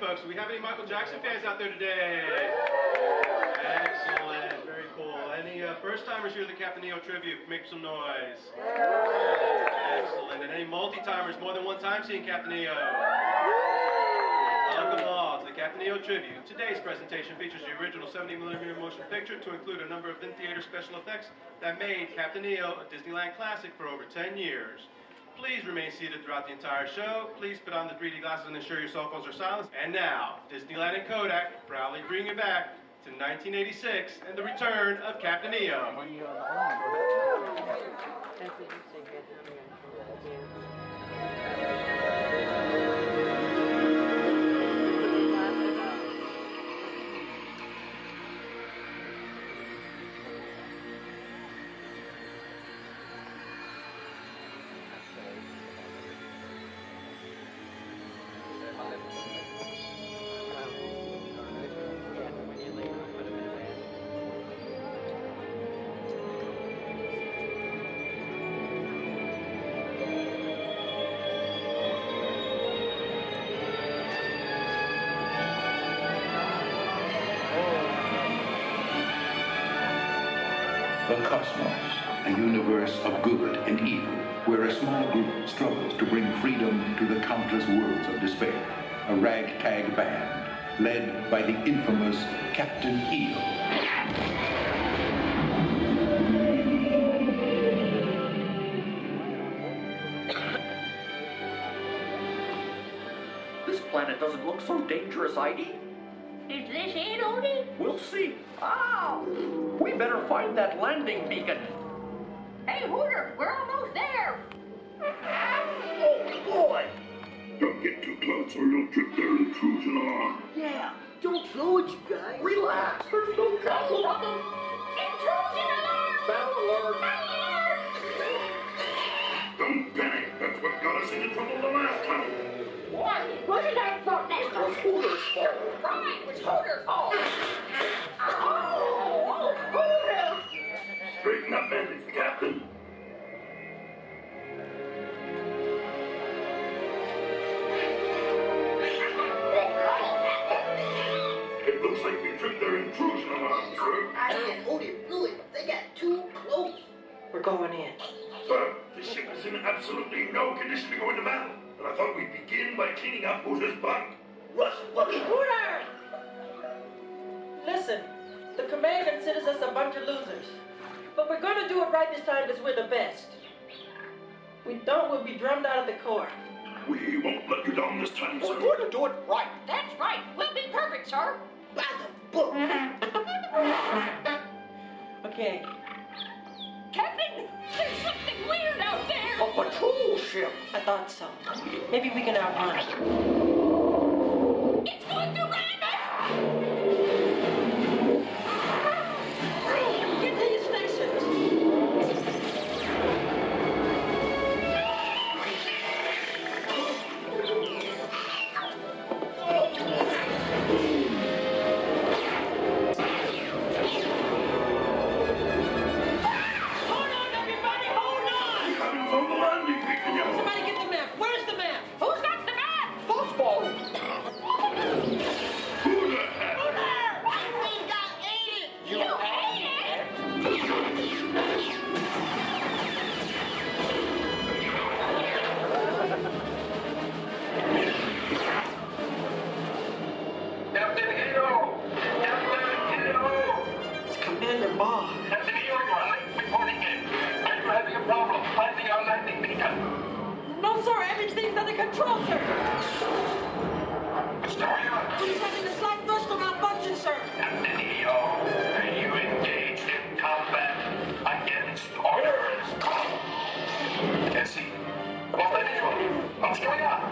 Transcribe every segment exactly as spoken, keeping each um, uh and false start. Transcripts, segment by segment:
folks. Do we have any Michael Jackson fans out there today? Excellent. Very cool. Any uh, first-timers here at the Captain EO Tribute? Make some noise. Excellent. And any multi-timers more than one time seeing Captain EO? Welcome all to the Captain EO Tribute. Today's presentation features the original seventy millimeter motion picture to include a number of in-theater special effects that made Captain EO a Disneyland classic for over ten years. Please remain seated throughout the entire show. Please put on the three D glasses and ensure your cell phones are silenced. And now, Disneyland and Kodak proudly bring you back to nineteen eighty-six and the return of Captain EO. The cosmos, a universe of good and evil, where a small group struggles to bring freedom to the countless worlds of despair. A ragtag band, led by the infamous Captain EO. This planet doesn't look so dangerous, Heidi. Is this it, Odie? We'll see. Ah! We better find that landing beacon. Hey, Hooter, we're almost there. Oh, boy! Don't get too close or you'll trip their intrusion alarm. Yeah, don't throw it, you guys. Relax, there's no trouble. Intrusion alarm! Battle alert! Don't panic. That's what got us into trouble the last time. What? Wasn't that fault this It was Hooter's fault. Right, it was Hooter's fault. Oh, Hooter! Straighten up, man. It's the captain. It looks like we tripped their intrusion alarm, sir. Man, Odie, really, they got too close. We're going in. Sir, the ship is in absolutely no condition to go into battle. And I thought we'd begin by cleaning up Hooter's bunk. Russ, buddy. Hooter! Listen, the command considers us a bunch of losers. But we're gonna do it right this time because we're the best. We don't, we'll be drummed out of the Corps. We won't let you down this time, sir. We're going to do it right. That's right. We'll be perfect, sir. By the book. Okay. Captain, there's something weird out there. A patrol ship. I thought so. Maybe we can outrun it. It's going to ram us. Get to your stations. Hold on, everybody, hold on. We haven't found the landing beacon yet. Somebody get the map. Where's the map? Who's got the map? Fuzzball. Who the heck? I think I ate it. You ate Captain EO! Captain EO! It's Commander Bob. Captain EO, reporting in. Are you having a problem finding our landing beacon? No, sir. Everything's under control, sir. What's going on? He's having a slight thrust on our function, sir. Captain EO, are you engaged in combat against orders? Can't see. What's that visual? What's going on?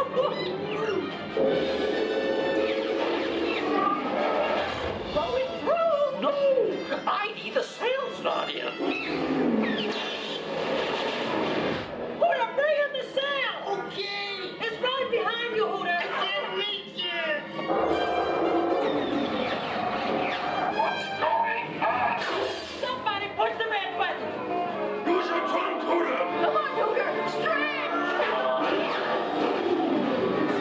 Going through. No. Heidi, the sail's not in. Hooter, bring him the sail. Okay. It's right behind you, Hooter. Can't reach it. What's going on? Somebody push the red button. Use your trunk, Hooter! Come on, Hooter. Stretch.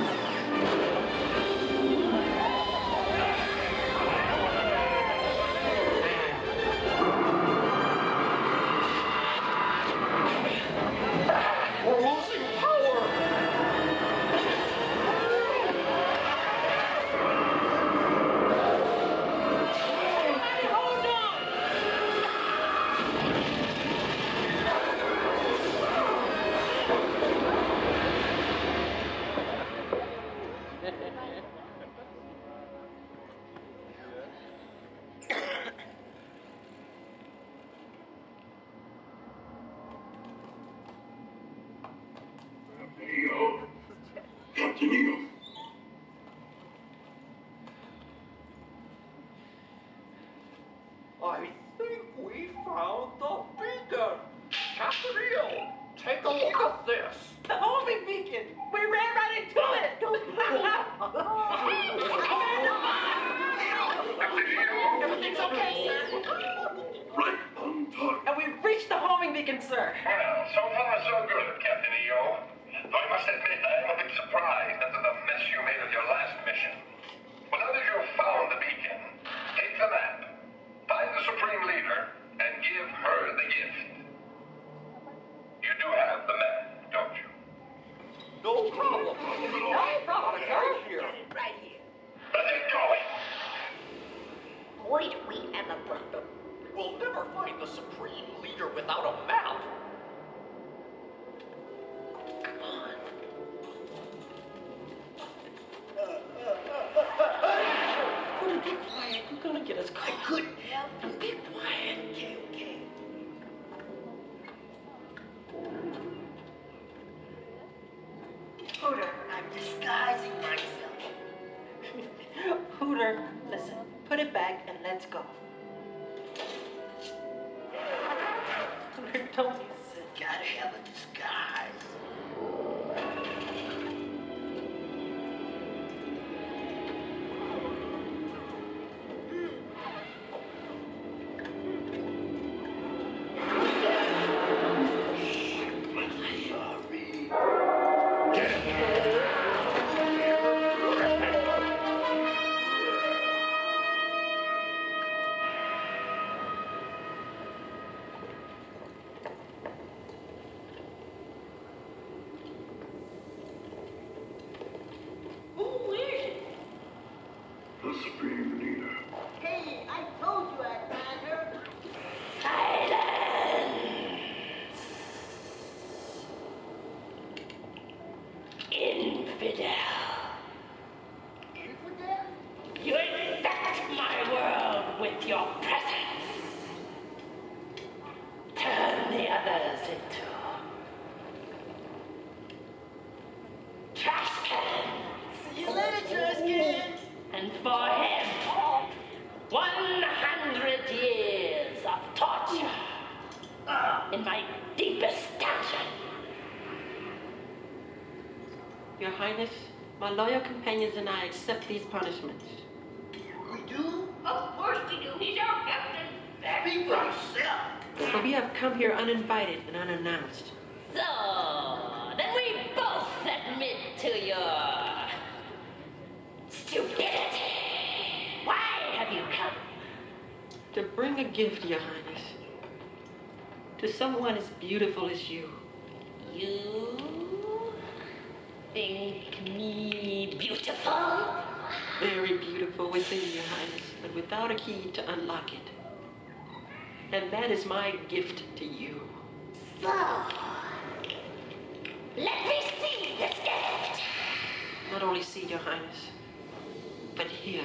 Captain Neo. I think we found the beacon. Captain Neo, take a look at this. The homing beacon! We ran right into it! Everything's okay, sir. Right on target. And we've reached the homing beacon, sir. Well, so far so good, Captain EO. Though I must admit, I am a bit surprised after the mess you made of your last mission. But now that you've found the beacon, take the map, find the Supreme Leader, and give her the gift. You do have the map, don't you? No problem. No problem. Right here. Right here. Let's get going. Boy, do we have a problem. We'll never find the Supreme Leader without a map. Come on. Hooter, be quiet. You're gonna get us caught. I couldn't help it. Be quiet. Okay, okay. Hooter, I'm disguising myself. Hooter, listen. Put it back and let's go. Hooter, don't be silly. Gotta have a disguise. Who is it? The Supreme Leader. Hey, I told you I'd find her. Infidel. Infidel? You infect my world with your presence. Turn the others into trash cans. See you later, trash cans. And for him, one hundred years of torture in my deepest dungeon. Your Highness, my loyal companions and I accept these punishments. We do? Of course we do. He's our captain. Speak for yourself. But we have come here uninvited and unannounced. So, then we both admit to your stupidity. Why have you come? To bring a gift, Your Highness. To someone as beautiful as you. You think me beautiful? Very beautiful within, Your Highness, but without a key to unlock it. And that is my gift to you. So, let me see this gift. Not only see, Your Highness, but hear.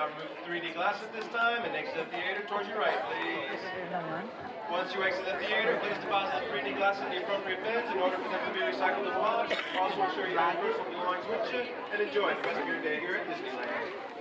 Now remove the three D glasses this time and exit the theater towards your right, please. Once you exit the theater, please deposit the three D glasses in the appropriate bins in order for them to be recycled and washed. Also ensure you have personal belongings with you and enjoy the rest of your day here at Disneyland.